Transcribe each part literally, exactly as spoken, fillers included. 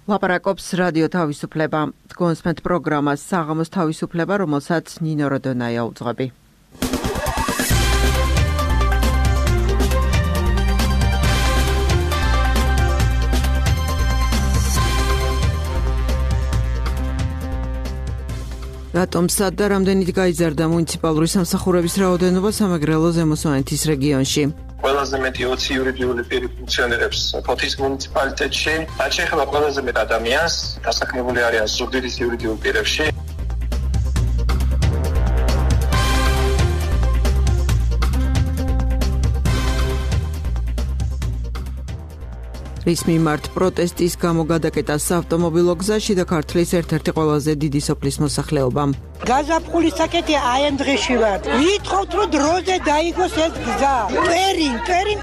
ლაპარაკობს რადიო თავისუფლება. Თქვენსმენთ პროგრამას საღამოს თავისუფლება, რომელსაც ნინო როდონაია უძღვები. რატომ სად და რამდენით გაიზარდა მუნიციპალური სამსახურების რაოდენობა სამეგრელო ზემო სვანეთის რეგიონში? ყველაზე მეტი ოცი იურიდიული პირი ფუნქციონირებს ფოთის მუნიციპალიტეტში. რაც შეეხება ყველაზე მეტ ადამიანს, დასაქმებული არიან ზუგდიდის იურიდიულ პირებში. რის მიმართ პროტესტის გამო გადაკეტა საავტომობილო გზაში და ქართლის ერთ-ერთი ყველაზე დიდი სოფლის მოსახლეობამ. გაზაფხულის საკეთე აი ამ დღეში ვარ. ვითხოვთ რომ დროზე დაიგოს ეს გზა. პერინ, პერინ.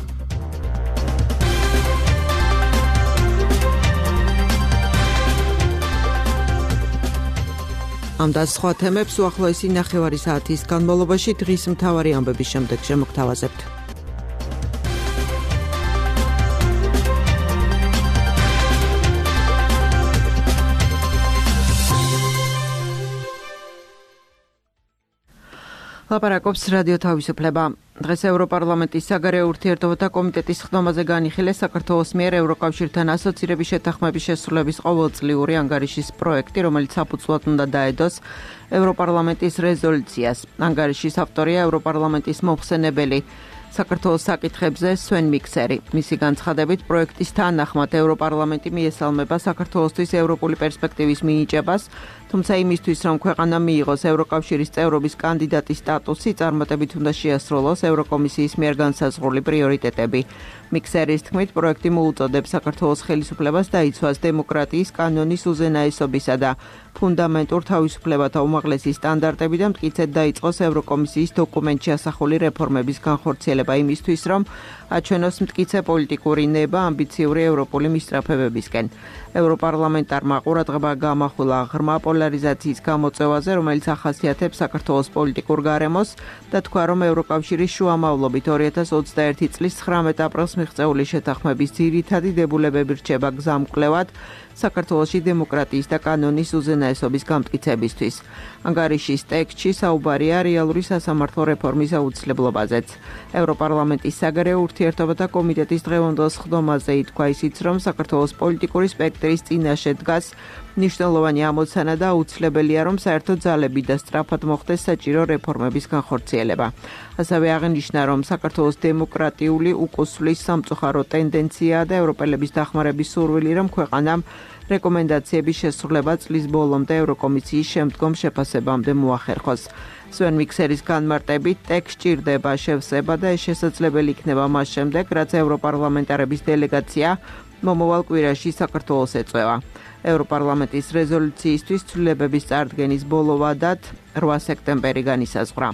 ამ და სხვა თემებს უახლოესი ნახევარი საათის განმავლობაში დღის მთავარი ამბების შემდეგ შემოგთავაზებთ. ლაპარაკობს რადიო თავისუფლება. დღეს ევროპარლამენტის საგარეო ურთიერთობათა კომიტეტის ხდომაზე განიხილეს საქართველოს მიერ ევროკავშირთან ასოცირების შეთანხმების შესრულების ყოველწლიური ანგარიშის პროექტი, რომელიც საფუძვლად უნდა დაედოს ევროპარლამენტის რეზოლუციას. ანგარიშის ავტორია ევროპარლამენტის მომხსენებელი საქართველოს საკითხებზე სვენ მიქსერი. მისი განცხადებით, პროექტის თანახმად ევროპარლამენტი მიესალმება საქართველოსთვის ევროპული პერსპექტივის მინიჭებას, თუმცა იმისთვის, რომ ქვეყანა მიიღოს ევროკავშირის წევრობის კანდიდატის სტატუსი, წარმატებით უნდა შეასრულოს ევროკომისიის მიერ განსაზღვრული პრიორიტეტები. მიქსერის თქმით, პროექტი მოუწოდებს საქართველოს ხელისუფლებას დაიცვას დემოკრატიის, კანონის უზენაესობისა და ფუნდამენტურ თავისუფლებათა უმაღლესი სტანდარტები და მტკიცედ დაიწყოს ევროკომისიის დოკუმენტში ასახული რეფორმების განხორციელება იმისთვის, რომ აჩვენოს მტკიცე პოლიტიკური ნება ამბიციური ევროპული მისწრაფებებისკენ. ევროპარლამენტარმა ყურადღება გამახვილა ღრმა პოლარიზაციის გამოწვევაზე, რომელიც ახასიათებს საქართველოს პოლიტიკურ გარემოს და თქვა, რომ ევროკავშირის შუამავლობით ორი ათას ოცდაერთი წლის ცხრამეტ აპრილს მიღწეული შეთანხმების ძირითადი დებულებები რჩება გზამკვლევად საქართველოში დემოკრატიის და კანონის უზენაესობის გამტკიცებისთვის. ანგარიშის ტექსტში საუბარია რეალური სასამართლო რეფორმის აუცილებლობაზეც. ევროპარლამენტის საგარეო ურთიერთობათა კომიტეტის დღევანდელ ხდომაზე ითქვა ისიც, რომ საქართველოს პოლიტიკური სპექტრის წინაშე დგას მნიშვნელოვანი ამოცანა და აუცილებელია, რომ საერთო ძალები და სწრაფად მოხდეს საჭირო რეფორმების განხორციელება. ასევე აღნიშნა, რომ საქართველოს დემოკრატიული უკუსვლის სამწუხარო ტენდენციაა და ევროპელების დახმარების სურვილი, რომ ქვეყანამ რეკომენდაციების შესრულება წლის ბოლომდე ევროკომისიის შემდგომ შეფასებამდე მოახერხოს. სვენ მიქსერის განმარტებით, ტექსტ ჭირდება შევსება და ეს შესაძლებელი იქნება მას შემდეგ, რაც ევროპარლამენტარების დელეგაცია მომავალ კვირაში საქართველოს ეწევა. ევროპარლამენტის რეზოლუციისთვის ცვლილებების წარდგენის ბოლო ვადად რვა სექტემბერი განისაზღვრა.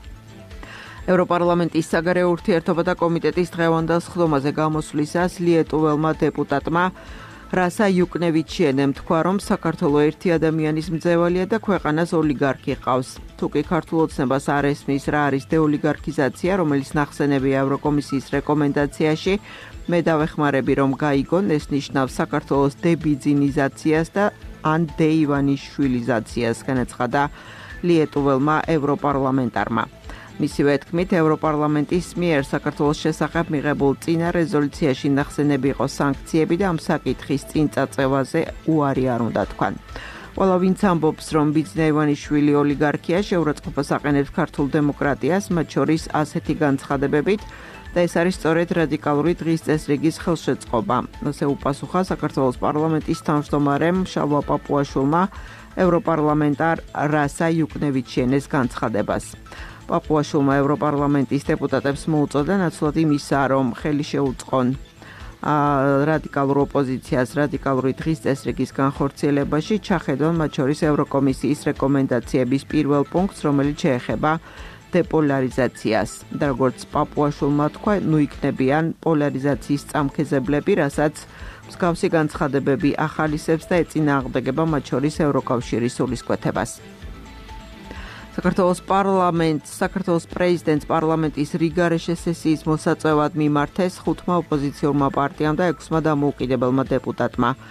ევროპარლამენტის საგარეო ურთიერთობათა კომიტეტის დღევანდელ ხდომაზე გამოსვლისას ლიეტუველმა დეპუტატმა რასა იუკნევიჩიენემ თქვა, რომ საქართველო ერთი ადამიანის მძევალია და ქვეყანას ოლიგარქი ყავს. თუ კი ქართულ ოცნებას არ ესმის რა არის დეოლიგარქიზაცია, რომელიც ნახსენებია ევროკომისიის რეკომენდაციაში, მე დავეხმარები, რომ გაიგონ, ეს ნიშნავს საქართველოს დებიძინიზაციას და ან დეივანიშვილიზაციას, განაცხადა ლიეტუველმა ევროპარლამენტარმა. მისივე თქმით, ევროპარლამენტის მიერ საქართველოს შესახებ მიღებულ წინა რეზოლუციაში ნახსენები იყო სანქციები და ამ საკითხის წინ წაწევაზე უარი არ უნდა თქვან. ყველა ვინც ამბობს, რომ ბიძინა ივანიშვილი ოლიგარქია შეურაცხყოფას აყენებს ქართულ დემოკრატიას, მათ შორის ასეთი განცხადებებით და ეს არის სწორედ რადიკალური დღის წესრიგის ხელშეწყობა. ასე უპასუხა საქართველოს პარლამენტის თავმჯდომარემ შალვა პაპუაშვილმა ევროპარლამენტარ რასა იუკნევიჩიენეს განცხადებას. პაპუაშვილმა ევროპარლამენტის დეპუტატებს მოუწოდა ნაცვლად იმისა, რომ ხელი შეუწყონ რადიკალურ ოპოზიციას რადიკალური დღის წესრიგის განხორციელებაში, ჩახედონ მათ შორის ევროკომისიის რეკომენდაციების პირველ პუნქტს, რომელიც შეეხება დეპოლარიზაციას. და როგორც პაპუაშვილმა თქვა, ნუ იქნებიან პოლარიზაციის წამქეზებლები, რასაც მსგავსი განცხადებები ახალისებს და ეწინააღმდეგება მათ შორის ევროკავშირის სულისკვეთებას. საქართველოს პარლამენტს, საქართველოს პრეზიდენტს პარლამენტის რიგარეშე სესიის მოსაწვევად მიმართეს ხუთმა ოპოზიციურმა პარტიამ და ექვსმა დამოუკიდებელმა დეპუტატმა.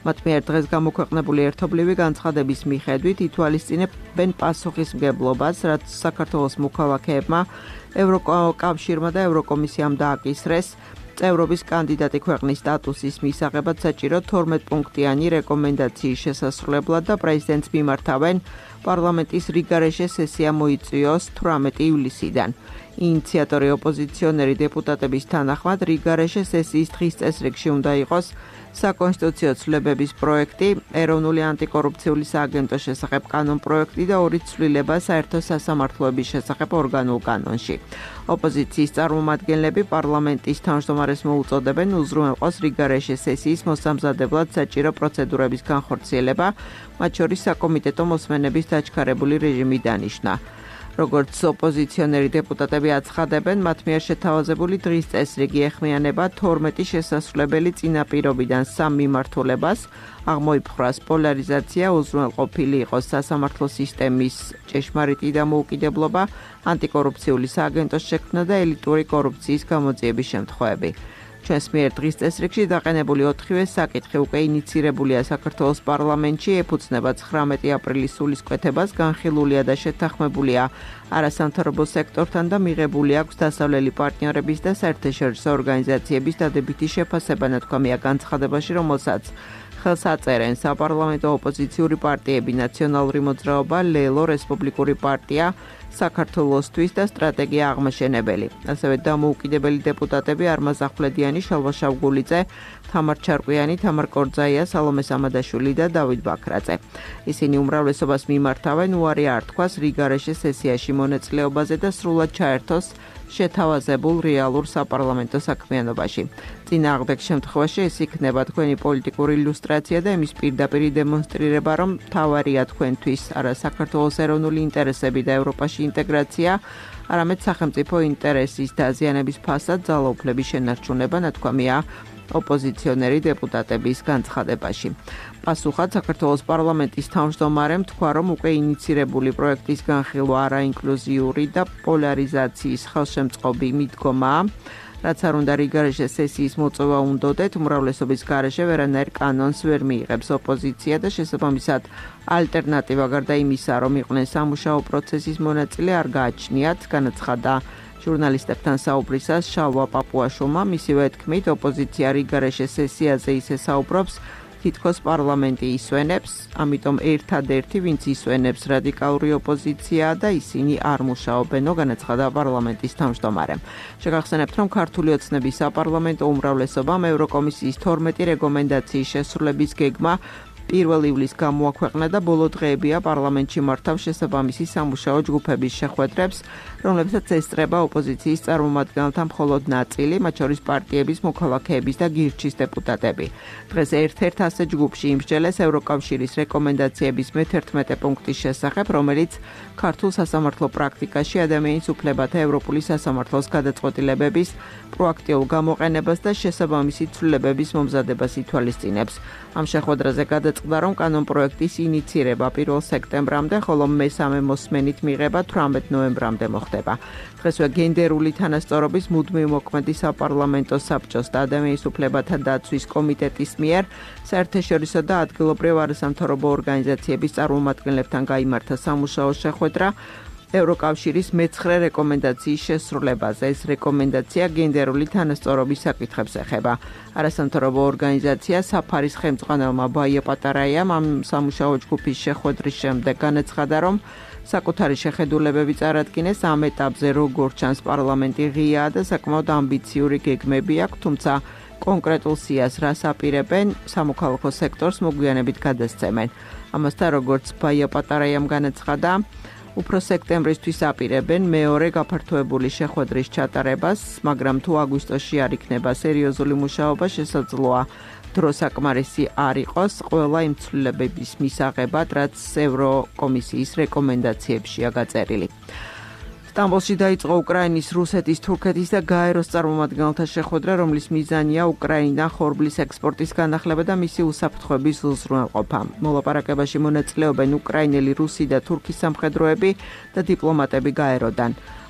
მათ მიერ დღეს გამოქვეყნებული ერთობლივი განცხადების მიხედვით ითვალისწინებენ პასუხისმგებლობას, რაც საქართველოს მოქალაქეებმა, ევროკავშირმა და ევროკომისიამ დააკისრეს წევრობის კანდიდატი ქვეყნის სტატუსის მისაღებად საჭირო თორმეტ პუნქტიანი რეკომენდაციის შესასრულებლად და პრეზიდენტს მიმართავენ პარლამენტის რიგარეშე სესია მოიწვიოს თვრამეტი ივლისიდან. ინიციატორი ოპოზიციონერი დეპუტატების თანახმად რიგარეშე სესიის დღის წესრიგში უნდა იყოს საკონსტიტუციო ცვლილებების პროექტი, ეროვნული ანტიკორუფციული სააგენტოს შესახებ კანონპროექტი და ორი ცვლილება საერთო სასამართლოების შესახებ ორგანულ კანონში. ოპოზიციის წარმომადგენლები პარლამენტის თავმჯდომარეს მოუწოდებენ უზრუნველყოს რიგარეშე სესიის მოსამზადებლად საჭირო პროცედურების განხორციელება, მათ შორის საკომიტეტო მოსმენების დაჩქარებული რეჟიმი დანიშნა. როგორც ოპოზიციონერი დეპუტატები აცხადებენ, მათ მიერ შეთავაზებული დღის წესრიგი ეხმიანება თორმეტი შესასრულებელი წინაპირობიდან სამ მიმართულებას, აღმოიფხვრას პოლარიზაცია, უზრუნველყოფილი იყოს სასამართლო სისტემის ჭეშმარიტი დამოუკიდებლობა, ანტიკორუფციული სააგენტოს შექმნა და ელიტური კორუფციის გამოძიების შემთხვევები. ჩვენს მიერ დღის წესრიგში დაყენებული ოთხივე საკითხი უკვე ინიცირებულია საქართველოს პარლამენტში, ეფუძნება ცხრამეტი აპრილის სულისკვეთებას, განხილულია და შეთანხმებულია არასამთავრობო სექტორთან და მიღებული აქვს დასავლელი პარტნიორების და საერთაშორისო ორგანიზაციების დადებითი შეფასება, ნათქვამია განცხადებაში, რომელსაც ხელს აწერენ საპარლამენტო ოპოზიციური პარტიები, ნაციონალური მოძრაობა, ლელო, რესპუბლიკური პარტია, საქართველოსთვის და სტრატეგია აღმაშენებელი. ასევე დამოუკიდებელი დეპუტატები არმაზ ახვლედიანი, შალვა შავგულიძე, თამარ ჩარკვიანი, თამარ კორძაია, სალომე სამადაშვილი და დავით ბაქრაძე. ისინი უმრავლესობას მიმართავენ უარი არ თქვას რიგარეშე სესიაში მონაწილეობაზე და სრულად ჩაერთოს შეთავაზებულ რეალურ საპარლამენტო საქმიანობაში. წინააღმდეგ შემთხვევაში ეს იქნება თქვენი პოლიტიკური ილუსტრაცია და იმის პირდაპირი დემონსტრირება, რომ მთავარია თქვენთვის არა საქართველოს ეროვნული ინტერესები და ევროპაში ინტეგრაცია, არამედ სახელმწიფო ინტერესის დაზიანების ფასად ძალაუფლების შენარჩუნება, ნათქვამია ოპოზიციონერი დეპუტატების განცხადებაში. პასუხად საქართველოს პარლამენტის თავმჯდომარემ თქვა, რომ უკვე ინიცირებული პროექტის განხილვა არაინკლუზიური და პოლარიზაციის ხელშემწყობი მიდგომაა, რაც არ უნდა რიგარეშე სესიის მოწვევა უნდოდეთ, უმრავლესობის გარეშე ვერანაირ კანონს ვერ მიიღებს ოპოზიცია და შესაბამისად ალტერნატივა გარდა იმისა, რომ იყვნენ სამუშაო პროცესის მონაწილე, არ გააჩნიათ, განაცხადა ჟურნალისტებთან საუბრისას შალვა პაპუაშვილმა. მისივე თქმით, ოპოზიცია რიგარეშე სესიაზე ისე საუბრობს, თითქოს პარლამენტი ისვენებს, ამიტომ ერთადერთი, ვინც ისვენებს რადიკალური ოპოზიციაა და ისინი არ მუშაობენო, განაცხადა პარლამენტის თავმჯდომარემ. შეგახსენებთ, რომ ქართული ოცნების საპარლამენტო უმრავლესობამ ევროკომისიის თორმეტი რეკომენდაციის შესრულების გეგმა პირველ ივლისს გამოაქვეყნა და ბოლო დღეებია პარლამენტში მართავს შესაბამისი სამუშაო ჯგუფების შეხვედრებს, რომლებსაც ესწრება ოპოზიციის წარმომადგენელთა მხოლოდ ნაწილი, მათ შორის პარტიების, მოქალაქეების და გირჩის დეპუტატები. დღეს ერთ-ერთ ასე ჯგუფში იმსჯელეს ევროკავშირის რეკომენდაციების მეთერთმეტე პუნქტის შესახებ, რომელიც ქართულ სასამართლო პრაქტიკაში ადამიანის უფლებათა ევროპული სასამართლოს გადაწყვეტილებების პროაქტიულ გამოყენებას და შესაბამისი ცვლილებების მომზადებას ითვალისწინებს. ამ შეხვედრაზე გადაწყდა, რომ კანონპროექტის ინიცირება პირველ სექტემბრამდე, ხოლო მესამე მოსმენით მიღება თვრამეტ ნოემბრამდე მოხდება. დღესვე გენდერული თანასწორობის მუდმივ მოქმედი საპარლამენტო საბჭოს და ადამიანის უფლებათა დაცვის კომიტეტის მიერ საერთაშორისო და ადგილობრივ არასამთავრობო ორგანიზაციების წარმომადგენლებთან გაიმართა სამუშაო შეხვედრა ევროკავშირის მეცხრე რეკომენდაციის შესრულებაზე. ეს რეკომენდაცია გენდერული თანასწორობის საკითხებს ეხება. არასამთავრობო ორგანიზაცია საფარის ხელმძღვანელმა ბაია პატარაიამ ამ სამუშაო ჯგუფის შეხვედრის შემდეგ განაცხადა, რომ საკუთარი შეხედულებები წარადგინეს ამ ეტაპზე, როგორც ჩანს პარლამენტი ღიაა და საკმაოდ ამბიციური გეგმები აქვს, თუმცა კონკრეტულ სიას რას აპირებენ, სამოქალაქო სექტორს მოგვიანებით გადასცემენ. ამასთან, როგორც ბაია პატარაიამ განაცხადა, უფრო სექტემბრისთვის აპირებენ მეორე გაფართოებული შეხვედრის ჩატარებას, მაგრამ თუ აგვისტოში არ იქნება სერიოზული მუშაობა, შესაძლოა დრო საკმარისი არ იყოს ყველა იმ ცვლილებების მისაღებად, რაც ევროკომისიის რეკომენდაციებშია გაწერილი. სტამბოლში დაიწყო უკრაინის, რუსეთის, თურქეთის და გაეროს წარმომადგენელთა შეხვედრა, რომლის მიზანია უკრაინიდან ხორბლის ექსპორტის განახლება და მისი უსაფრთხოების უზრუნველყოფა. მოლაპარაკებაში მონაწილეობენ უკრაინელი, რუსი და თურქი სამხედროები და დიპლომატები გაეროდან.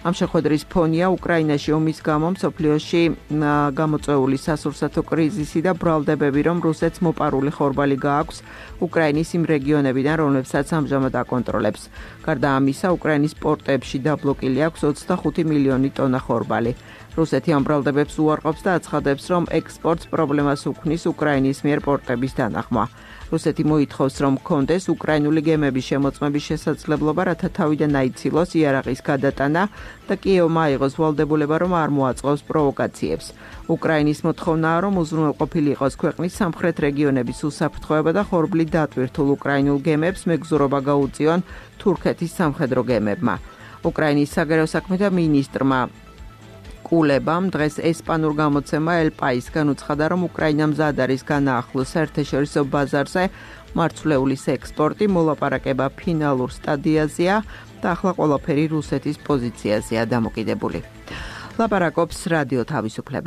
ამ შეხვედრის ფონია უკრაინაში ომის გამო მსოფლიოში გამოწვეული სასურსათო კრიზისი და ბრალდებები, რომ რუსეთს მოპარული ხორბალი გააქვს უკრაინის იმ რეგიონებიდან, რომლებსაც ამჟამად აკონტროლებს. გარდა ამისა, უკრაინის პორტებში დაბლოკილი აქვს ოცდახუთი მილიონი ტონა ხორბალი. რუსეთი ამ ბრალდებებს უარყოფს და აცხადებს, რომ ექსპორტს პრობლემას უქმნის უკრაინის მიერ პორტების დანახმა. რუსეთი მოითხოვს, რომ კონდეს უკრაინული გემების შემოწმების შესაძლებლობა, რათა თავიდან აიცილოს იარაღის გადატანა და კიევმა აიღოს ვალდებულება, რომ არ მოაწყოს პროვოკაციებს. უკრაინის მოთხოვნაა, რომ უზრუნველყოფილი იყოს ქვეყნის სამხრეთ რეგიონების უსაფრთხოება და ხორბლით დატვირთულ უკრაინულ გემებს მეგზურობა გაუწიონ თურქეთის სამხედრო გემებმა. უკრაინის საგარეო საქმეთა მინისტრმა კულებამ დღეს ესპანურ გამოცემა El País-გან უცხადა, რომ უკრაინა მზად არის განაახლოს საერთაშორისო ბაზარზე მარცვლეულის ექსპორტი, მოლაპარაკება ფინალურ სტადიაზეა და ახლა ყველაფერი რუსეთის პოზიციაზეა დამოკიდებული. ლაპარაკობს რადიო თავისუფლება.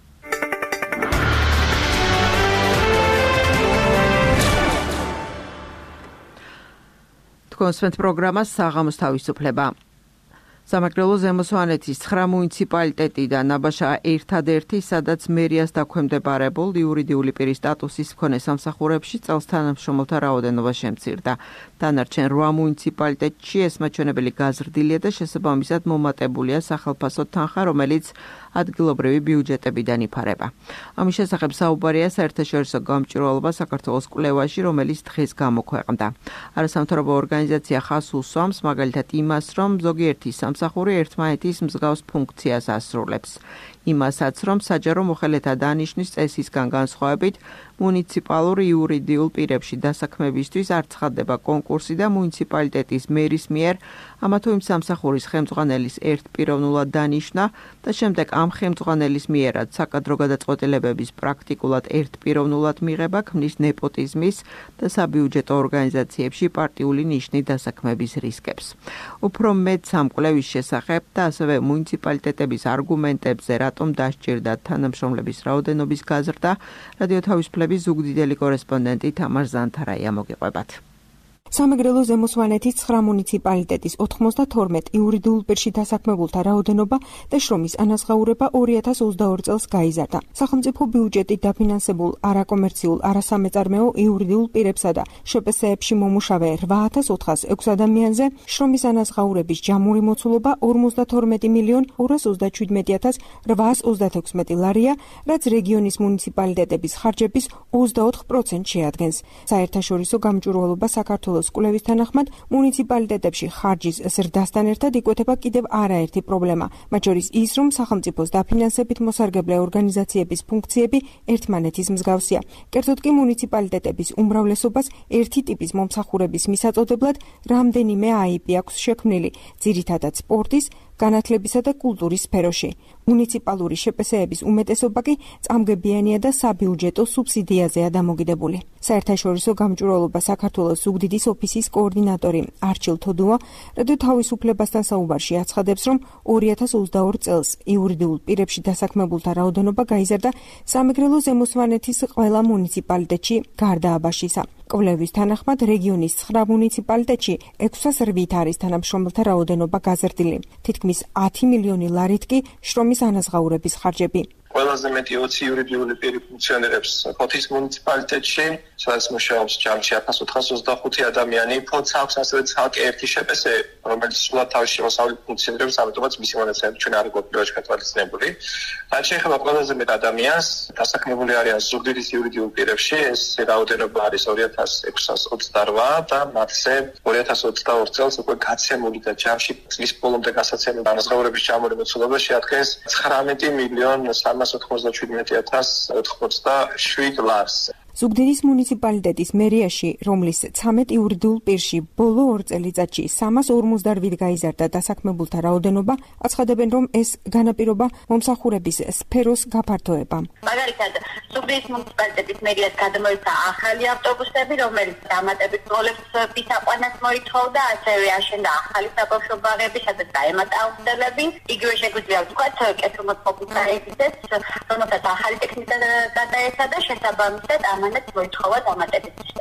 თქვენ სვენთ პროგრამას საღამოს თავისუფლება. სამეგრელო ზემო სვანეთის ცხრა მუნიციპალიტეტიდან ნაბაშა ერთადერთი, სადაც მერიას დაქვემდებარებულ იურიდიული პირის სტატუსის მქონე სამსახურებში წელს თანამშრომელთა რაოდენობა შემცირდა. დანარჩენ რვა მუნიციპალიტეტში ეს მაჩვენებელი გაზრდილია და შესაბამისად მომატებულია სახელფასო თანხა, რომელიც ადგილობრივი ბიუჯეტებიდან იფარება. ამის შესახებ საუბარია საერთაშორისო გამჭვირვალობა საქართველოს კვლევაში, რომელიც დღეს გამოქვეყნდა. არასამთავრობო ორგანიზაცია ხაზს უსვამს მაგალითად იმას, რომ ზოგიერთი სამსახური ერთმანეთის მსგავს ფუნქციას ასრულებს. იმასაც, რომ საჯარო მოხელეთა დანიშვნის წესისგან განსხვავებით მუნიციპალურ იურიდიულ პირებში დასაქმებისთვის არ ცხადდება კონკურსი და მუნიციპალიტეტის მერის მიერ ამა თუ იმ სამსახურის ხელმძღვანელის ერთპიროვნულად დანიშვნა და შემდეგ ამ ხელმძღვანელის მიერაც საკადრო გადაწყვეტილებების პრაქტიკულად ერთპიროვნულად მიღება ქმნის ნეპოტიზმის და საბიუჯეტო ორგანიზაციებში პარტიული ნიშნით დასაქმების რისკებს. უფრო მეტ სამკვლევის შესახებ და ასევე მუნიციპალიტეტების არგუმენტებზე, რატომ დასჭირდათ თანამშრომლების რაოდენობის გაზრდა, რადიო თავისუფლების ზუგდიდელი კორესპონდენტი თამარ ზანთარაია მოგიყვებათ. სამეგრელო ზემო სვანეთის ცხრა მუნიციპალიტეტის ოთხმოცდათორმეტ იურიდიულ პირში დასაქმებულთა რაოდენობა და შრომის ანაზღაურება ორი ათას ოცდაორი წელს გაიზარდა. სახელმწიფო ბიუჯეტით დაფინანსებულ არაკომერციულ არასამეწარმეო იურიდიულ პირებსა და შპს-ებში მომუშავე რვა ათას ოთხას ექვს ადამიანზე შრომის ანაზღაურების ჯამური მოცულობა ორმოცდათორმეტი მილიონ ორას ოცდაჩვიდმეტი ათას რვაას ოცდათექვსმეტი ლარია, რაც რეგიონის მუნიციპალიტეტების ხარჯების ოცდაოთხ პროცენტს შეადგენს. საერთაშორისო გამჭვირვალობა საქართველოს კვლევის თანახმად მუნიციპალიტეტებში ხარჯის ზრდასთან ერთად იკვეთება კიდევ არაერთი პრობლემა, მათ შორის ის, რომ სახელმწიფოს დაფინანსებით მოსარგებლე ორგანიზაციების ფუნქციები ერთმანეთის მსგავსია. კერძოდ კი მუნიციპალიტეტების უმრავლესობას ერთი ტიპის მომსახურების მისაწოდებლად რამდენიმე აიპი აქვს შექმნილი, ძირითადად სპორტის, განათლებისა და კულტურის სფეროში. მუნიციპალური შპს-ების უმეტესობა კი წამგებიანია და საბიუჯეტო სუბსიდიაზეა დამოკიდებული. საერთაშორისო გამჭვირვალობა საქართველოს ზუგდიდის ოფისის კოორდინატორი არჩილ თოდუა რადიო თავისუფლებასთან საუბარში აცხადებს, რომ ორი ათას ოცდაორი წელს იურიდიულ პირებში დასაქმებულთა რაოდენობა გაიზარდა სამეგრელო ზემო სვანეთის ყველა მუნიციპალიტეტში გარდა აბაშისა. კვლევის თანახმად რეგიონის ცხრა მუნიციპალიტეტში ექვსას რვით არის თანამშრომელთა რაოდენობა გაზრდილი. თითქმის ათი მილიონი ლარით კი შრომის ანაზღაურების ხარჯები. ყველაზე მეტი ოცი იურიდიული პირი ფუნქციონირებს ფოთის მუნიციპალიტეტში, სადაც მუშაობს ჯამში ათას ოთხას ოცდახუთი ადამიანი. ფოთს აქვს ასევე ცალკე ერთი შპს, რომელიც სულად თავის შემოსავლით ფუნქციონირებს, ამიტომაც მისი მონაცემები ჩვენ არ გვაქვს გათვალისწინებული. რაც შეეხება ყველაზე მეტ ადამიანს, დასაქმებული არიან ზუგდიდის იურიდიულ პირებში, ეს რაოდენობა არის ორი ათას ექვსას ოცდარვა და მათზე ორი ათას ოცდაორი წელს უკვე გაცემული და ჯამში წლის ბოლომდე გასაცემული ანაზღაურების ჯამური მოცულობა შეადგენს ცხრამეტი მილიონ სამას ოთხმოცდაჩვიდმეტი ათას ოცდაშვიდ ლარს. ზუგდიდის მუნიციპალიტეტის მერიაში, რომლის ცამეტ იურიდიულ პირში ბოლო ორ წელიწადში სამას ორმოცდარვით გაიზარდა დასაქმებულთა რაოდენობა, აცხადებენ, რომ ეს განაპირობა მომსახურების სფეროს გაფართოებამ. მაგალითად, ზუგდიდის მუნიციპალიტეტის მერიას გადმოიცა ახალი ავტობუსები, რომელიც დამატებით როლებს მისაყვანას მოითხოვდა, ასევე აშენდა ახალი საბავშვო ბაღები, სადაც დაემატა აუცილებლები. იგივე შეგვიძლია ვთქვათ, კეთილმოწყობის საერთაშორისო, რომელსაც ახალი ტექნიკა გადაეცა და შესაბამისად ამანაც მოითხოვა დამატებითი შტატი.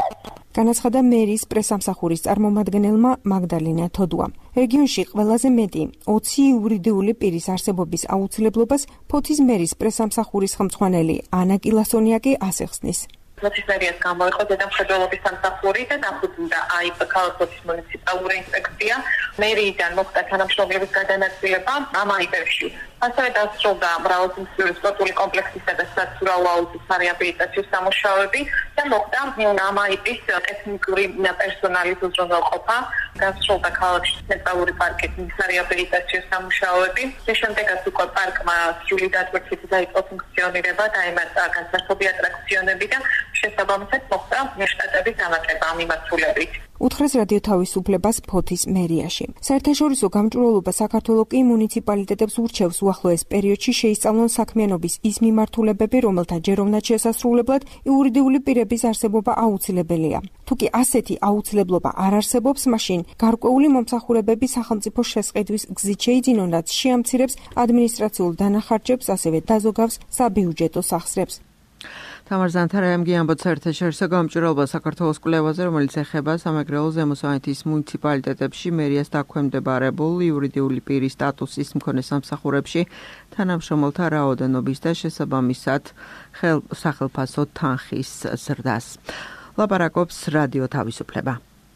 განაცხადა მერის პრესამსახურის წარმომადგენელმა მაგდალინა თოდუამ. რეგიონში ყველაზე მეტი ოცი იურიდიული პირის არსებობის აუცილებლობას ფოთის მერის პრესამსახურის ხელმძღვანელი ანა კილასონიაკი ასახსნის. ფოთის მერიას გამოიყო დედამხედველობის სამსახური და დახუძნდა აიპ ქალაქის მუნიციპალური ინსპექცია. მერიიდან მოხდა თანამშრომლობის გადანაწილება ამ აიპებში. ასევე დასრულდა მრავალფუნქციური სპორტული კომპლექსისა და საცურაო აუზის რეაბილიტაციის სამუშაოები და მოხდა ამ აიპის ტექნიკური პერსონალის უზრუნველყოფა. დასრულდა ქალაქში ცენტრალური პარკის რეაბილიტაციის სამუშაოები. შემდეგაც უკვე პარკმა სრული დატვირთვით დაიწყო ფუნქციონირება, დაემატა განსაკუთრებული ატრაქციონები და შესაბამისად მოხდა შტატების დამატება ამ მიმართულებით. უთხრეს რადიო თავისუფლებას ფოთის მერიაში. საერთაშორისო გამჭვირვალობა საქართველოს კი მუნიციპალიტეტებს ურჩევს უახლოეს პერიოდში შეისწავლონ საქმიანობის ის მიმართულებები, რომელთა ჯეროვნად შესასრულებლად იურიდიული პირების არსებობა აუცილებელია. თუკი ასეთი აუცილებლობა არ არსებობს, მაშინ გარკვეული მომსახურებები სახელმწიფო შესყიდვის გზით შეიძინონ, რაც შეამცირებს ადმინისტრაციულ დანახარჯებს, ასევე დაზოგავს საბიუჯეტო სახსრებს. თამარ ზანთარაიამგი ამბობს საერთაშორისო გამჭვირვალობა საქართველოს კვლევაზე, რომელიც ეხება სამეგრელო ზემო სვანეთის მუნიციპალიტეტებში მერიას დაქვემდებარებულ იურიდიული პირის სტატუსის მქონე სამსახურებში თანამშრომელთა რაოდენობის და შესაბამისად სახელმწიფო თანხის ზრდას. ლაპარაკობს რადიო თავისუფლება.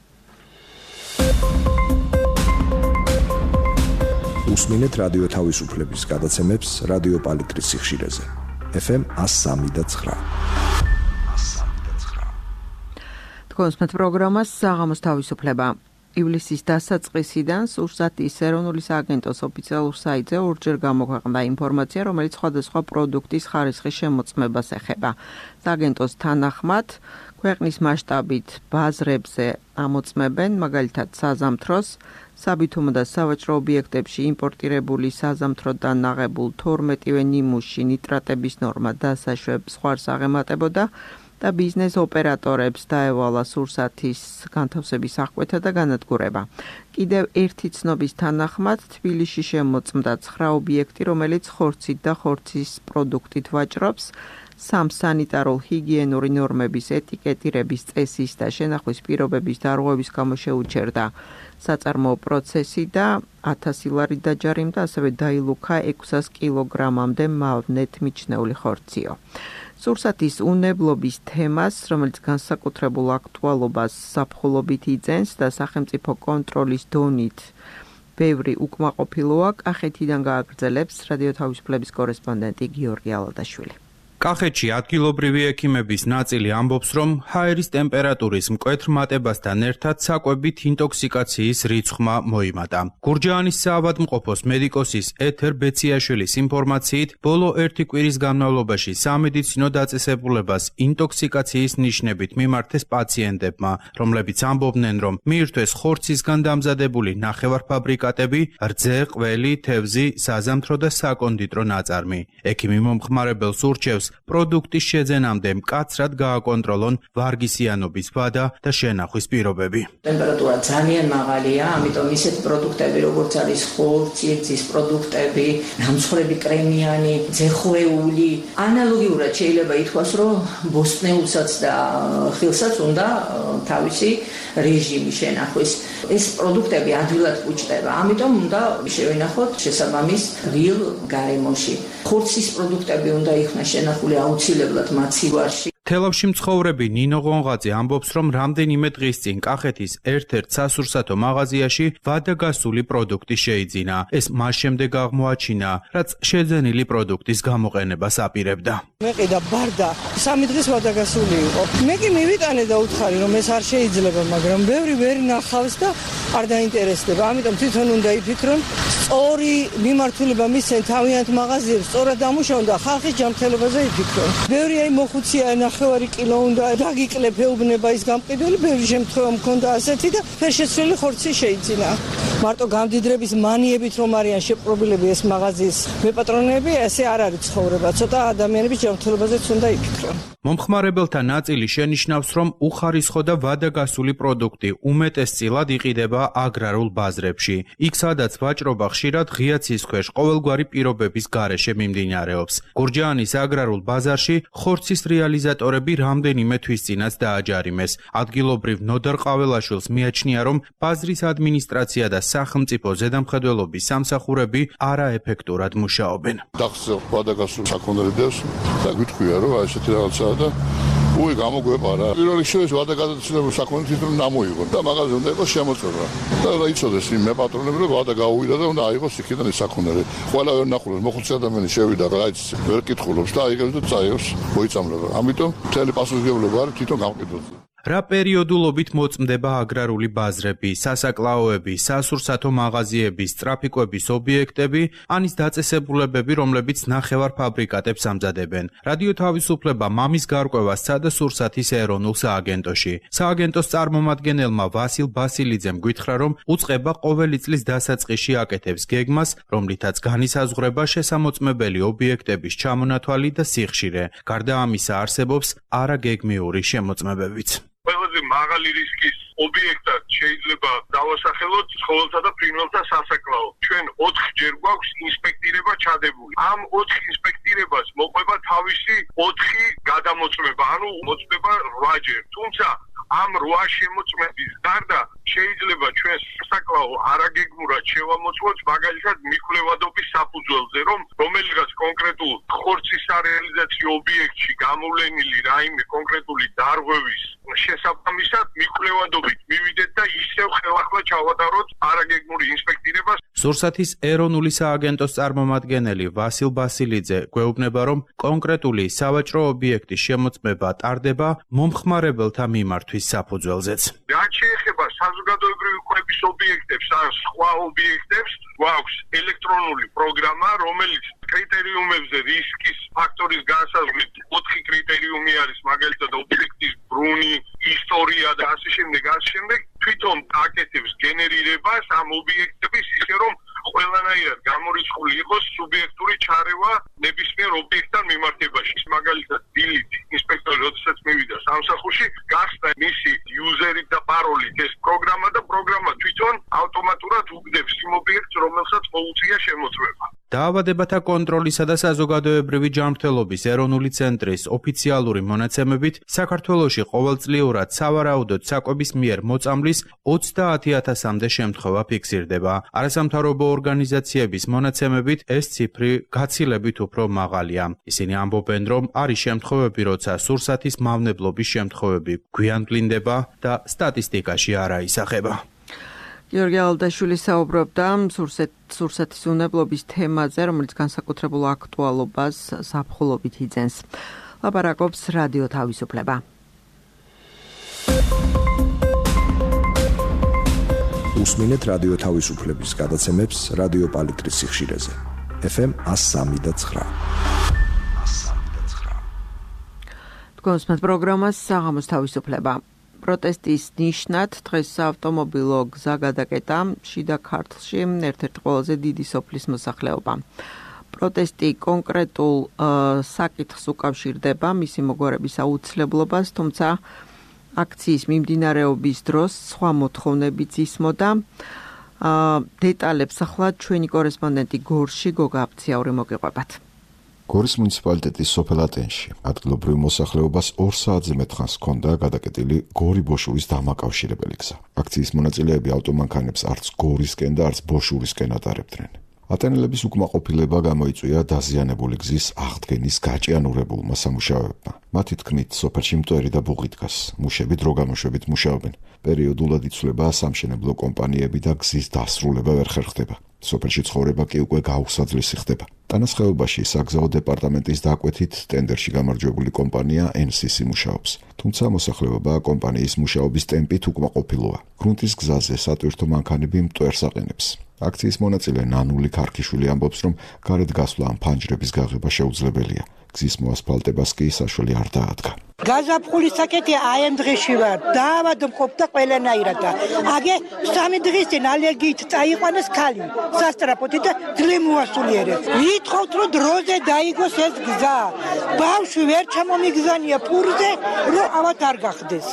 უსმინეთ რადიო თავისუფლების გადაცემებს რადიო პალიტრის სიხშირეზე. ეფ ემ one oh three point nine. თქვენს პროგრამას საღამოს თავისუფლება. ივლისის დასაწყისიდან სურსათის ეროვნული სააგენტოს ოფიციალურ საიტზე ორჯერ გამოქვეყნდა ინფორმაცია, რომელიც სხვადასხვა პროდუქტის ხარისხის შემოწმებას ეხება. სააგენტოს თანახმად, ქვეყნის მასშტაბით ბაზრებზე ამოწმებენ მაგალითად საზამთროს, საბითუმო და სავაჭრო ობიექტებში იმპორტირებული საზამთროდან ნაღებულ თორმეტივე ნიმუში ნიტრატების ნორმა დასაშვებს სხვას აღემატებოდა და ბიზნეს ოპერატორებს დაევალა სურსათის განთავსების აღკვეთა და განადგურება. კიდევ ერთი ცნობის თანახმად თბილისში შემოწმდა ცხრა ობიექტი, რომელიც ხორცით და ხორცის პროდუქტით ვაჭრობს. სამ სანიტარულ ჰიგიენური ნორმების ეტიკეტირების წესის და შენახვის პირობების დარღვევის გამო შეუჩერდა საწარმოო პროცესი და ათასი ლარი დაჯარიმდა, ასევე დაილუქა ექვსას კილოგრამამდე მავნეთ მიჩნეული ხორციო. სურსათის უნებლობის თემას, რომელიც განსაკუთრებულ აქტუალობას ზაფხულობით იძენს და სახელმწიფო კონტროლის დონით ბევრი უკმაყოფილოა, კახეთიდან გააგრძელებს რადიო თავისუფლების კორესპონდენტი გიორგი ალადაშვილი. კახეთში ადგილობრივი ექიმების ნაწილი ამბობს, რომ ჰაერის ტემპერატურის მკვეთრ მატებასთან ერთად საკვებით ინტოქსიკაციის რიცხვმა მოიმატა. გურჯაანის საავადმყოფოს მედიკოსის ეთერ ბეციაშვილის ინფორმაციით, ბოლო ერთი კვირის განმავლობაში სამედიცინო დაწესებულებას ინტოქსიკაციის ნიშნებით მიმართეს პაციენტებმა, რომლებიც ამბობდნენ, რომ მიირთვეს ხორცისგან დამზადებული ნახევარფაბრიკატები, რძე, ყველი, თევზი, საზამთრო და საკონდიტრო ნაწარმი. ექიმი მომხმარებელს ურჩევს პროდუქტის შეძენამდე მკაცრად გააკონტროლონ ვარგისიანობის ვადა და შენახვის პირობები. ტემპერატურა ძალიან მაღალია, ამიტომ ისეთ პროდუქტები, როგორც არის ხორცი, ძის პროდუქტები, დამცხრები კრემიანი, ძეხვეული, ანალოგიურად შეიძლება ითქვას, რომ ბოსტნეულსაც და ხილსაც უნდა თავისი რეჟიმი შენახვის. ეს პროდუქტები ადვილად უჭდება, ამიტომ უნდა შევინახოთ შესაბამის რილ გარემოში. ხორცის პროდუქტები უნდა იქნას შენახული აუცილებლად მაცივარში. თელავში მცხოვრები ნინო ღონღაძე ამბობს, რომ რამდენიმე დღის წინ კახეთის ერთ-ერთ სასურსათო მაღაზიაში ვადაგასული პროდუქტი შეიძინა. ეს მას შემდეგ აღმოაჩინა, რაც შეძენილი პროდუქტის გამოყენებას აპირებდა. მე ყიდა ბარდა, სამი დღის ვადაგასული იყო. მე კი მივიტანე და უთხარი, რომ ეს არ შეიძლება, მაგრამ ბევრი ვერ ნახავს და არ დაინტერესდება. ამიტომ თვითონ უნდა იფიქრონ, სწორი მიმართულება მისცენ თავიანთ მაღაზიებს, სწორად დამუშავონ და ხალხის ჯანმრთელობაზე იფიქრონ. ბევრი აი მოხუცია ნახევარი კილო უნდა დაგიკლეფეუბნება ის გამყიდველი, ბევრი შემთხვევა მქონდა ასეთი და ფერშეცვლილი ხორცი შეიძინა. მარტო გამდიდრების მანიებით რომ არიან შეპყრობილები ეს მაღაზიის მეპატრონეები, ესე არ არის ცხოვრება. ცოტა ადამიანების ჯანმრთელობაზეც უნდა იფიქრონ. მომხმარებელთა ნაწილი შენიშნავს, რომ უხარისხო და ვადაგასული პროდუქტი უმეტესწილად იყიდება აგრარულ ბაზრებში, იქ სადაც ვაჭრობა ხშირად ღია ცის ქვეშ ყოველგვარი პირობების გარეშე მიმდინარეობს. გურჯაანის აგრარულ ბაზარში ხორცის რეალიზატორები რამდენიმე თვის წინაც დააჯარიმეს. ადგილობრივ ნოდარ ყაველაშვილს მიაჩნია, რომ ბაზრის ადმინისტრაცია და სახელმწიფო ზედამხედველობის სამსახურები არაეფექტურად მუშაობენ. დახსოვ ვადაგასულ საქონელებს და გითქვია, რომ ესეთი რაღაცაა და უი გამოგვეყარა. პირველ რიგში ვადაგასულ საქონელს რომ ნამოიღო და მაგაზე უნდა იყოს შემოწმება. და რა იცოდეს იმ მეპატრონები რომ ვადა გაუვიდა და უნდა აიღოს იქიდან ეს საქონელი. ყველა ვერ ნახულობს, მოხუცი ადამიანი შევიდა რა იცი, ვერ კითხულობს და აიღებს და წაიღებს, მოიწამლება. ამიტომ მთელი პასუხისმგებლობა არის თვითონ გამყიდველზე. რა პერიოდულობით მოწმდება აგრარული ბაზრები, სასაკლაოები, სასურსათო მაღაზიები, ტრაფიკების ობიექტები, ანის დაწესებულებები, რომლებიც ნახევარ ფაბრიკატებს ამზადებენ. რადიო თავისუფლება მამის გარკვევას სცადა სურსათის ეროვნულ სააგენტოში. სააგენტოს წარმომადგენელმა ვასილ ბასილიძემ გითხრა, რომ უწყება ყოველი წლის დასაწყისში აკეთებს გეგმას, რომლითაც განისაზღვრება შესამოწმებელი ობიექტების ჩამონათვალი და სიხშირე. გარდა ამისა არსებობს არაგეგმიური შემოწმებებიც. ყველაზე მაღალი რისკის ობიექტად შეიძლება დავასახელოთ ცხოველთა და ფრინველთა სასაკლაო. ჩვენ ოთხჯერ გვაქვს ინსპექტირება ჩადებული. ამ ოთხ ინსპექტირებას მოყვება თავისი ოთხი გადამოწმება, ანუ მოწმება რვაჯერ. თუმცა ამ რვა შემოწმების გარდა შეიძლება ჩვენ სასაკლაო არაგეგმურად შევამოწმოთ, მაგალითად მიკვლევადობის საფუძველზე, რომ რომელიღაც კონკრეტულ ხორცის სარეალიზაციო ობიექტში გამოვლენილი რაიმე კონკრეტული დარღვევის შესაბამისად მიკვლევადობით მივიდეთ და ისევ ხელახლა ჩავატაროთ არაგეგმური ინსპექტირება. სურსათის ეროვნული სააგენტოს წარმომადგენელი ვასილ ბასილიძე გვეუბნება, რომ კონკრეტული სავაჭრო ობიექტის შემოწმება ტარდება მომხმარებელთა მიმართვის საფუძველზეც. რაც შეეხება საზოგადოებრივი კვების ობიექტებს ან სხვა ობიექტებს, გვაქვს ელექტრონული პროგრამა, რომელიც კრიტერიუმებზე რისკის ფაქტორის განსაზღვრით ოთხი კრიტერიუმი არის, მაგალითად ობიექტის ბრუნი, ისტორია და ასე შემდეგ, ასე შემდეგ, თვითონ აკეთებს გენერირებას ამ ობიექტების ისე რომ ყველანაირად გამორიცხული იყოს სუბიექტური ჩარევა ნებისმიერ ობიექტთან მიმართებაში. მაგალითად, დილით ინსპექტორი როდესაც მივიდა სამსახურში, გახსნა მისი იუზერით და პაროლით ეს პროგრამა და პროგრამა თვითონ ავტომატურად უგდებს იმ ობიექტს, რომელსაც მოუწია შემოწმება. დაავადებათა კონტროლისა და საზოგადოებრივი ჯანმრთელობის ეროვნული ცენტრის ოფიციალური მონაცემებით, საქართველოში ყოველწლიურად სავარაუდოდ საკვების მიერ მოწამვლის ოცდაათი ათასამდე შემთხვევა ფიქსირდება. არასამთავრობო ორგანიზაციების მონაცემებით ეს ციფრი გაცილებით უფრო მაღალია. ისინი ამბობენ, რომ არის შემთხვევები, როცა სურსათის მავნებლობის შემთხვევები გვიანვლინდება და სტატისტიკაში არ აისახება. გიორგი ალდაშვილი საუბრობდა სურსათის უნებლობის თემაზე, რომელიც განსაკუთრებულ აქტუალობას ზაფხულობით იძენს. ლაპარაკობს რადიო თავისუფლება. უსმინეთ რადიო თავისუფლების გადაცემებს რადიო პალიტრის სიხშირეზე. ეფ ემ one oh three და nine. თქვენს პროგრამას საღამოს თავისუფლება. პროტესტის ნიშნად დღეს საავტომობილო გზა გადაკეტა შიდა ქართლში ერთ-ერთი ყველაზე დიდი სოფლის მოსახლეობა. პროტესტი კონკრეტულ საკითხს უკავშირდება მისი მოგვარების აუცილებლობას, თუმცა აქციის მიმდინარეობის დროს სხვა მოთხოვნებიც ისმოდა. დეტალებს ახლა ჩვენი კორესპონდენტი გორში გოგა აფციაური მოგიყვებათ. გორის მუნიციპალიტეტის სოფელ ატენში ადგილობრივ მოსახლეობას ორ საათზე მეტ ხანს ჰქონდა გადაკეტილი გორი-ბოშურის დამაკავშირებელი გზა. აქციის მონაწილეები ავტომანქანებს არც გორისკენ და არც ბოშურისკენ ატარებდნენ. ატენელების უკმაყოფილება გამოიწვია დაზიანებული გზის აღდგენის გაჭიანურებულმა სამუშაოებმა. მათი თქმით, სოფელში მტვერი და ბუღი დგას. მუშები დრო გამოშვებით მუშაობენ. პერიოდულად იცვლება სამშენებლო კომპანიები და გზის დასრულება ვერ ხერხდება. სოფელში ცხოვრება კი უკვე გაუსაძლისი ხდება. ტანასხეობაში საგზაო დეპარტამენტის დაკვეთით ტენდერში გამარჯვებული კომპანია ენ სი სი მუშაობს. თუმცა მოსახლეობა კომპანიის მუშაობის ტემპით უკმაყოფილოა. გრუნტის გზაზე სატვირთო მანქანები მტვერს აყენებს. აქციის მონაწილე ნანული ქარქიშვილი ამბობს, რომ გარეთ გასვლა ან ფანჯრების გაღება შეუძლებელია. გზის მოასფალტებას კი საშუალება არ დაადგა. გაზაფხულის საკეთია აი ამ დღეში ვარ. დაავადმყოფ და ყველანაირად და აგე სამი დღის წინ ალერგიით წაიყვანეს ქალი სასტრაფოთი და ძლიერ მოასულიერეს. ვითხოვთ რომ დროზე დაიგოს ეს გზა. ბავშვი ვერ ჩამომიგზანია პურზე რომ ავად არ გახდეს.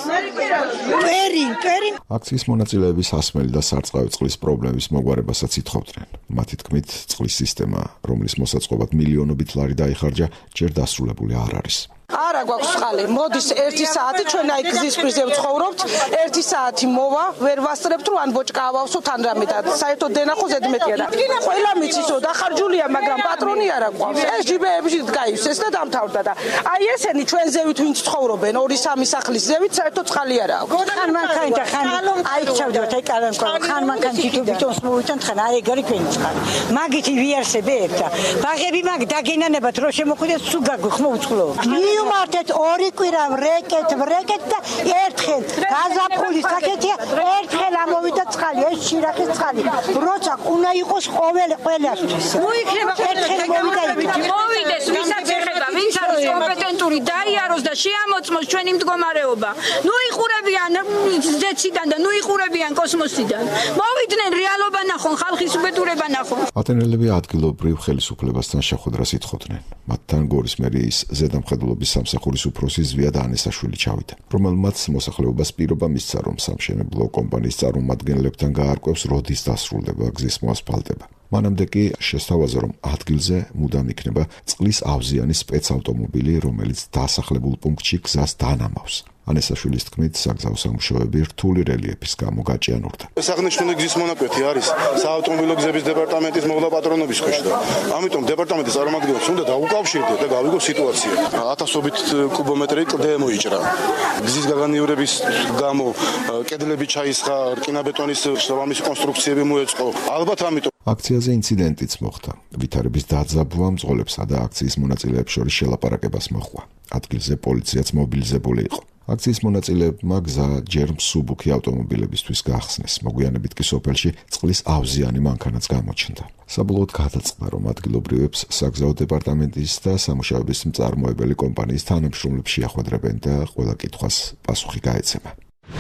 ტერინ, ტერინ. აქციის მონაწილეები სასმელი და სარწყავი წყლის პრობლემის მოგვარებასაც ითხოვდნენ. მათი თქმით, წყლის სისტემა, რომლის მოსაწყობად მილიონობით ლარი დაიხარჯა, ჯერ დასრულებული არ არის. არა გვაქვს წყალი. მოდის ერთი საათი ჩვენ აი გზის პირზე ვცხოვრობთ. ერთი საათი მოვა, ვერ ვასწრებთ რომ ან ბოჭკა ავავსოთ ან რამე და საერთოდ დენახო ზედმეტია და ყველა მიცის რომ დახარჯულია, მაგრამ პატრონი არ აყვავს. ეს ჯიბეებში გაივსეს და დამთავრდა და აი ესენი ჩვენ ზევით ვინც ცხოვრობენ ორი სამი სახლის ზევით საერთოდ წყალი არ აქვს. ხან მანქანი და ხან აი ჩავდივართ აი კალანკო ხან მანქანი თვითონ თვითონ მოვიტანთ ხან აი ეგარი ქვენი წყალი. მაგითი ვიარსები ერთა. ბაღები მაგ დაგენანებათ რომ შემოხვიდეს სულ გაგხმოვწყლო. მივმართეთ ორი კვირა ვრეკეთ ვრეკეთ და ერთხელ გაზაფხულის საკეთია ერთხელ ამოვიდა წყალი ეს შირახის წყალი როცა უნდა იყოს ყოველ ყველასთვის ნუ იქნება ერთხელ მოვიდა მოვიდეს ვისაც ეხება ვინც არის კომპეტენტური დაიაროს და შეამოწმოს ჩვენი მდგომარეობა ნუ იხურებიან ზეციდან და ნუ იხურებიან კოსმოსიდან მოვიდნენ რეალობა ნახონ ხალხის უბედურება ნახონ ატენელები ადგილობრივ ხელისუფლებასთან შეხვედრას ითხოვდნენ მათთან გორის მერიის ზედამხედველობის სამსახურის უფროსი ზვიად ანესაშვილი ჩავიდა, რომელმაც მოსახლეობას პირობა მისცა, რომ სამშენებლო კომპანიის წარმომადგენლებთან გაარკვევს, როდის დასრულდება გზის მოასფალტება. მანამდე კი შესთავაზა, რომ ადგილზე მუდამ იქნება წყლის ავზიანი სპეცავტომობილი, რომელიც დასახლებულ პუნქტში გზას დაანამავს. ანესაშვილის თქმით, საგზაო სამუშაოები რთული რელიეფის გამო გაჭიანურდა. Საღნიშნული გზის მონაკვეთი არის საავტომობილო გზების დეპარტამენტის მოვლა პატრონობის ქვეშ და ამიტომ დეპარტამენტის წარმომადგენლებს უნდა დაუკავშირდეთ და გავიგო სიტუაცია. ათასობით კუბომეტრი კლდე მოიჭრა. გზის გაგანიურების გამო კედლები ჩაისხა, რკინაბეტონის შესაბამისი კონსტრუქციები მოეწყო. ალბათ ამიტომ აქციაზე ინციდენტიც მოხდა. ვითარების დაძაბვა მძღოლებსა და აქციის მონაწილეებს შორის შელაპარაკებას მოჰყვა. ადგილზე პოლიციაც მობილიზებული იყო. აქციის მონაწილეებმა გზა ჯერ მსუბუქი ავტომობილებისთვის გაახსნეს. მოგვიანებით კი სოფელში წყლის ავზიანი მანქანაც გამოჩნდა. საბოლოოდ გადაწყდა, რომ ადგილობრივებს საგზაო დეპარტამენტის და სამუშაოების მწარმოებელი კომპანიის თანამშრომლებს შეახვედრებენ და ყველა კითხვას პასუხი გაეცემა.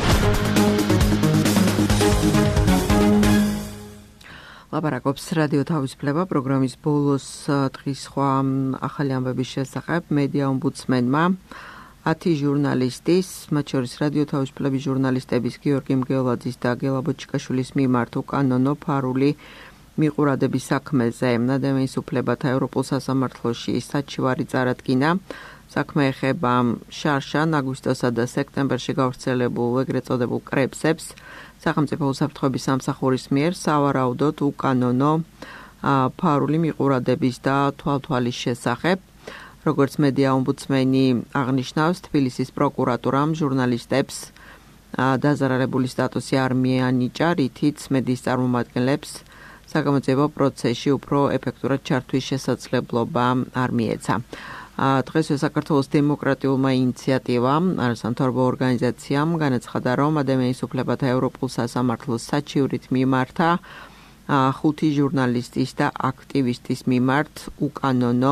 ლაპარაკობს რადიო თავისუფლება პროგრამის ბოლოს დღის სხვა ახალი ამბების შესახებ მედია ომბუდსმენმა ათი ჟურნალისტის, მათ შორის რადიო თავისუფლების ჟურნალისტების გიორგი მგელაძის და გელა ბოჭკაშვილის მიმართ უკანონო ფარული მიყურადების საქმეზე ნადევრის უფლებათა ევროპულ სასამართლოში საჩივარი წარადგინა. საქმე ეხება შარშან, აგვისტოსა და სექტემბერში გავრცელებულ ეგრეთ წოდებულ კრებსებს. სახელმწიფო უსაფრთხოების სამსახურის მიერ სავარაუდოდ უკანონო ფარული მიყურადების და თვალთვალის შესახებ. როგორც მედია ომბუდსმენი აღნიშნავს, თბილისის პროკურატურამ ჟურნალისტებს დაზარალებული სტატუსი არ მიანიჭა, რითიც მედიის წარმომადგენლებს საგამოძიებო პროცესში უფრო ეფექტურად ჩართვის შესაძლებლობა არ მიეცა. დღესვე საქართველოს დემოკრატიულმა ინიციატივამ, არასამთავრობო ორგანიზაციამ განაცხადა, რომ ადამიანის უფლებათა ევროპულ სასამართლოს საჩივრით მიმართა ხუთი ჟურნალისტის და აქტივისტის მიმართ უკანონო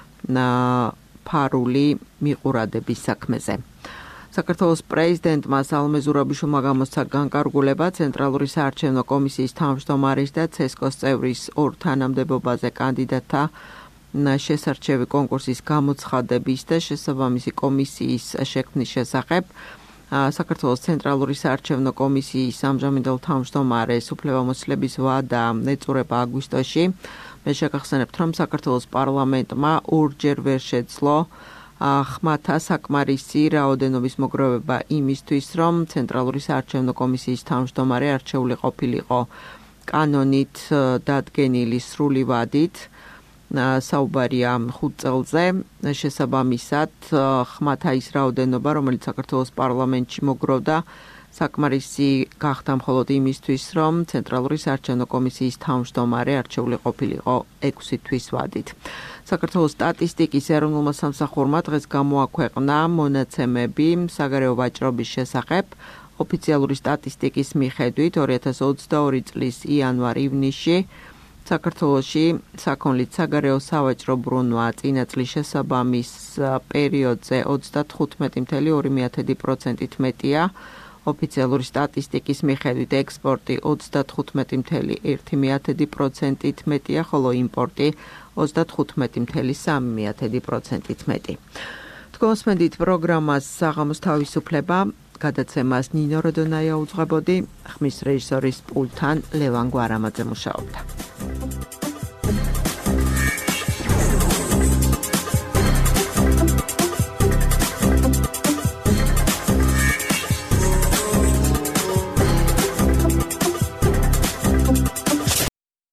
ფარული მიყურადების საქმეზე. საქართველოს პრეზიდენტმა სალომე ზურაბიშვილმა გამოსცა განკარგულება ცენტრალური საარჩევნო კომისიის თავმჯდომარის და ცესკოს წევრის ორ თანამდებობაზე კანდიდატთა შესარჩევი კონკურსის გამოცხადების და შესაბამისი კომისიის შექმნის შესახებ. საქართველოს ცენტრალური საარჩევნო კომისიის ამჟამინდელ თავმჯდომარეს უფლებამოსილების ვადა ეწურება აგვისტოში. მე შეგახსენებთ, რომ საქართველოს პარლამენტმა ორჯერ ვერ შეძლო ხმათა საკმარისი რაოდენობის მოგროვება იმისთვის, რომ ცენტრალური საარჩევნო კომისიის თავმჯდომარე არჩეული ყოფილიყო კანონით დადგენილი სრული ვადით. საუბარია ხუთ წელზე შესაბამისად ხმათა ის რაოდენობა, რომელიც საქართველოს პარლამენტში მოგროვდა, საკმარისი გახდა მხოლოდ იმისთვის, რომ ცენტრალური საარჩევნო კომისიის თავმჯდომარე არჩეული ყოფილიყო ექვსი თვის ვადით. საქართველოს სტატისტიკის ეროვნულმა სამსახურმა დღეს გამოაქვეყნა მონაცემები საგარეო ვაჭრობის შესახებ. ოფიციალური სტატისტიკის მიხედვით ორი ათას ოცდაორი წლის იანვარ-ივნისში საქართველოში საქონლით საგარეო სავაჭრო ბრუნვა წინა წლის შესაბამის პერიოდზე ოცდათხუთმეტი წუთი ორი პროცენტით მეტია. ოფიციალური სტატისტიკის მიხედვით ექსპორტი ოცდათხუთმეტი წუთი ერთი პროცენტით მეტია, ხოლო იმპორტი ოცდათხუთმეტი წუთი სამი პროცენტით მეტი. თქვენსმენდით პროგრამას საღამოს თავისუფლება, გადაცემას ნინო როდონაია უძღვებოდი, ხმის რეჟისორის პულტთან ლევან გვარამაძე მუშაობდა.